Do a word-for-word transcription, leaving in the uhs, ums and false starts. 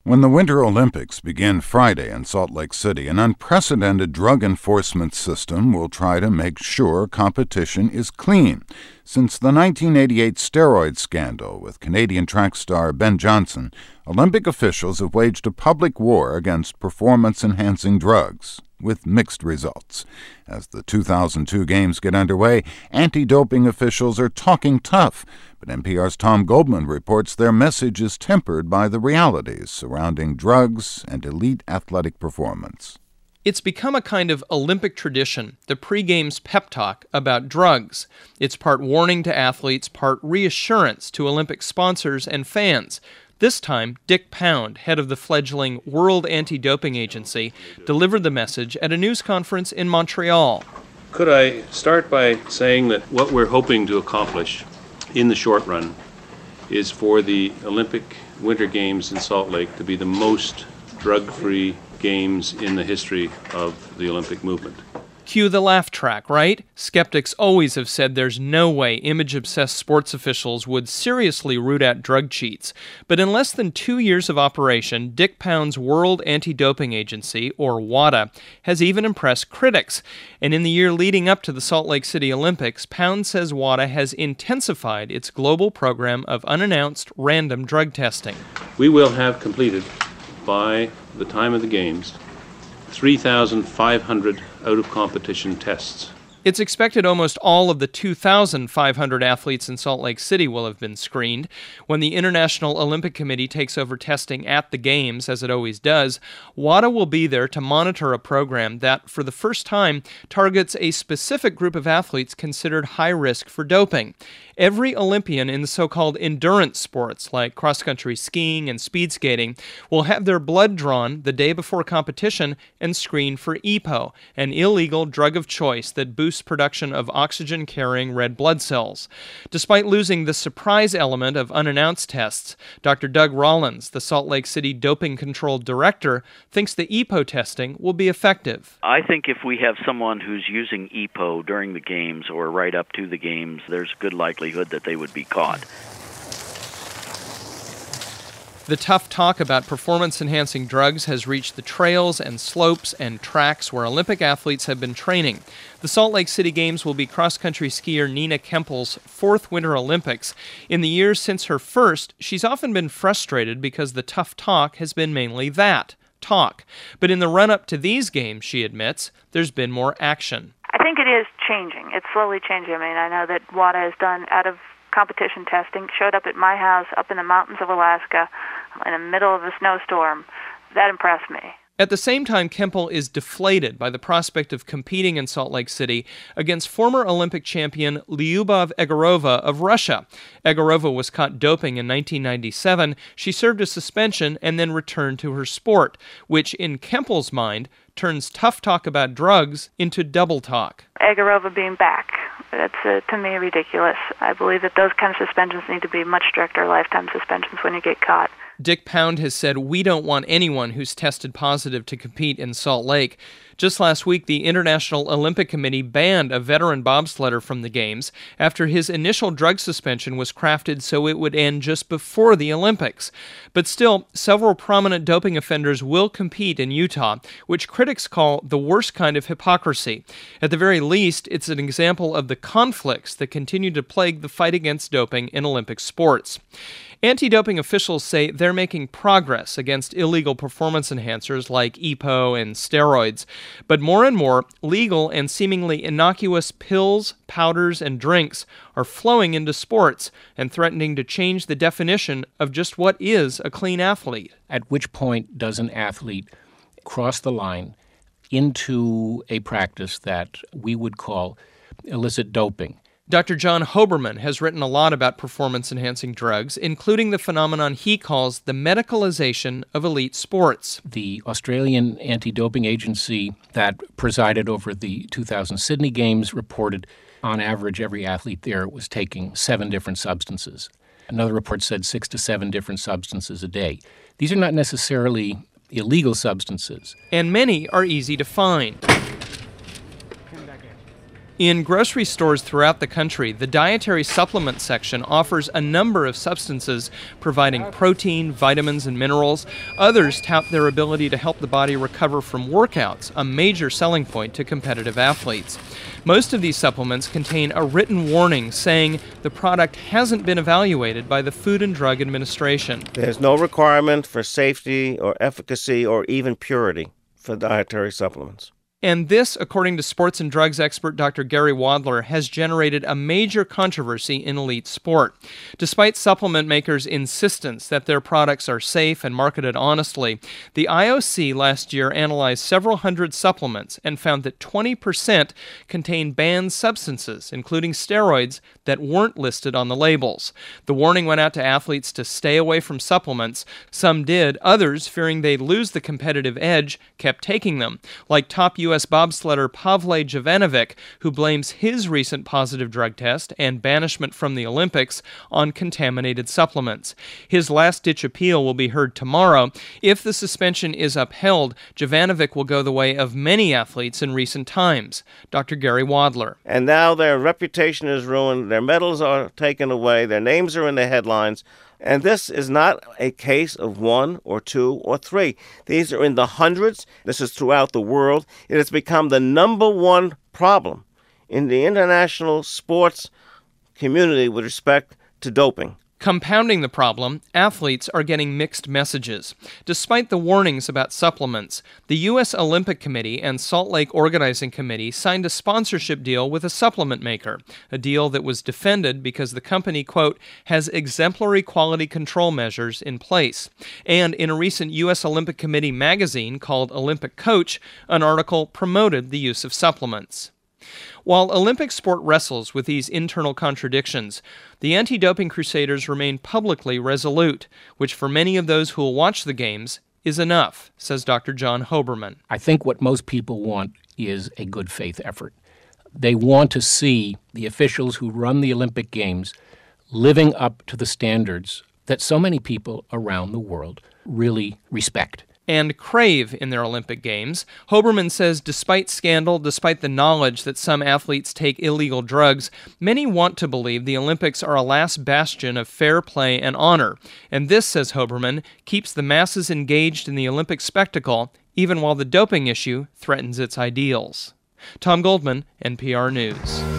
When the Winter Olympics begin Friday in Salt Lake City, an unprecedented drug enforcement system will try to make sure competition is clean. Since the nineteen eighty-eight steroid scandal with Canadian track star Ben Johnson, Olympic officials have waged a public war against performance-enhancing drugs, with mixed results. As the two thousand two Games get underway, anti-doping officials are talking tough, but N P R's Tom Goldman reports their message is tempered by the realities surrounding drugs and elite athletic performance. It's become a kind of Olympic tradition, the pre-Games pep talk about drugs. It's part warning to athletes, part reassurance to Olympic sponsors and fans. This time, Dick Pound, head of the fledgling World Anti-Doping Agency, delivered the message at a news conference in Montreal. Could I start by saying that what we're hoping to accomplish in the short run is for the Olympic Winter Games in Salt Lake to be the most drug-free games in the history of the Olympic movement. Cue the laugh track, right? Skeptics always have said there's no way image-obsessed sports officials would seriously root out drug cheats. But in less than two years of operation, Dick Pound's World Anti-Doping Agency, or WADA, has even impressed critics. And in the year leading up to the Salt Lake City Olympics, Pound says WADA has intensified its global program of unannounced random drug testing. We will have completed, by the time of the Games, three thousand five hundred out-of-competition tests. It's expected almost all of the two thousand five hundred athletes in Salt Lake City will have been screened. When the International Olympic Committee takes over testing at the Games, as it always does, WADA will be there to monitor a program that, for the first time, targets a specific group of athletes considered high risk for doping. Every Olympian in the so-called endurance sports, like cross-country skiing and speed skating, will have their blood drawn the day before competition and screened for E P O, an illegal drug of choice that boosts production of oxygen-carrying red blood cells. Despite losing the surprise element of unannounced tests, Doctor Doug Rollins, the Salt Lake City Doping Control Director, thinks the E P O testing will be effective. I think if we have someone who's using E P O during the Games or right up to the Games, there's good likelihood that they would be caught. The tough talk about performance-enhancing drugs has reached the trails and slopes and tracks where Olympic athletes have been training. The Salt Lake City Games will be cross-country skier Nina Kempel's fourth Winter Olympics. In the years since her first, she's often been frustrated because the tough talk has been mainly that, talk. But in the run-up to these Games, she admits, there's been more action. I think it is changing. It's slowly changing. I mean, I know that WADA has done out-of-competition testing, showed up at my house up in the mountains of Alaska in the middle of a snowstorm. That impressed me. At the same time, Kempel is deflated by the prospect of competing in Salt Lake City against former Olympic champion Lyubov Egorova of Russia. Egorova was caught doping in nineteen ninety-seven. She served a suspension and then returned to her sport, which in Kempel's mind turns tough talk about drugs into double talk. Egorova being back, that's uh, to me ridiculous. I believe that those kind of suspensions need to be much stricter, lifetime suspensions when you get caught. Dick Pound has said, "We don't want anyone who's tested positive to compete in Salt Lake." Just last week, the International Olympic Committee banned a veteran bobsledder from the Games after his initial drug suspension was crafted so it would end just before the Olympics. But still, several prominent doping offenders will compete in Utah, which critics call the worst kind of hypocrisy. At the very least, it's an example of the conflicts that continue to plague the fight against doping in Olympic sports. Anti-doping officials say they're making progress against illegal performance enhancers like E P O and steroids, but more and more legal and seemingly innocuous pills, powders, and drinks are flowing into sports and threatening to change the definition of just what is a clean athlete. At which point does an athlete cross the line into a practice that we would call illicit doping? Doctor John Hoberman has written a lot about performance-enhancing drugs, including the phenomenon he calls the medicalization of elite sports. The Australian Anti-Doping Agency that presided over the two thousand Sydney Games reported on average every athlete there was taking seven different substances. Another report said six to seven different substances a day. These are not necessarily illegal substances. And many are easy to find. In grocery stores throughout the country, the dietary supplement section offers a number of substances providing protein, vitamins, and minerals. Others tout their ability to help the body recover from workouts, a major selling point to competitive athletes. Most of these supplements contain a written warning saying the product hasn't been evaluated by the Food and Drug Administration. There's no requirement for safety or efficacy or even purity for dietary supplements. And this, according to sports and drugs expert Doctor Gary Wadler, has generated a major controversy in elite sport. Despite supplement makers' insistence that their products are safe and marketed honestly, the I O C last year analyzed several hundred supplements and found that twenty percent contain banned substances, including steroids, that weren't listed on the labels. The warning went out to athletes to stay away from supplements. Some did. Others, fearing they'd lose the competitive edge, kept taking them, like top U S bobsledder Pavle Jovanovic, who blames his recent positive drug test and banishment from the Olympics on contaminated supplements. His last-ditch appeal will be heard tomorrow. If the suspension is upheld, Jovanovic will go the way of many athletes in recent times. Doctor Gary Wadler. And now their reputation is ruined, their medals are taken away, their names are in the headlines. And this is not a case of one or two or three. These are in the hundreds. This is throughout the world. It has become the number one problem in the international sports community with respect to doping. Compounding the problem, athletes are getting mixed messages. Despite the warnings about supplements, the U S Olympic Committee and Salt Lake Organizing Committee signed a sponsorship deal with a supplement maker, a deal that was defended because the company, quote, has exemplary quality control measures in place. And in a recent U S Olympic Committee magazine called Olympic Coach, an article promoted the use of supplements. While Olympic sport wrestles with these internal contradictions, the anti-doping crusaders remain publicly resolute, which for many of those who will watch the games is enough, says Doctor John Hoberman. I think what most people want is a good faith effort. They want to see the officials who run the Olympic Games living up to the standards that so many people around the world really respect and crave in their Olympic Games. Hoberman says despite scandal, despite the knowledge that some athletes take illegal drugs, many want to believe the Olympics are a last bastion of fair play and honor. And this, says Hoberman, keeps the masses engaged in the Olympic spectacle, even while the doping issue threatens its ideals. Tom Goldman, N P R News.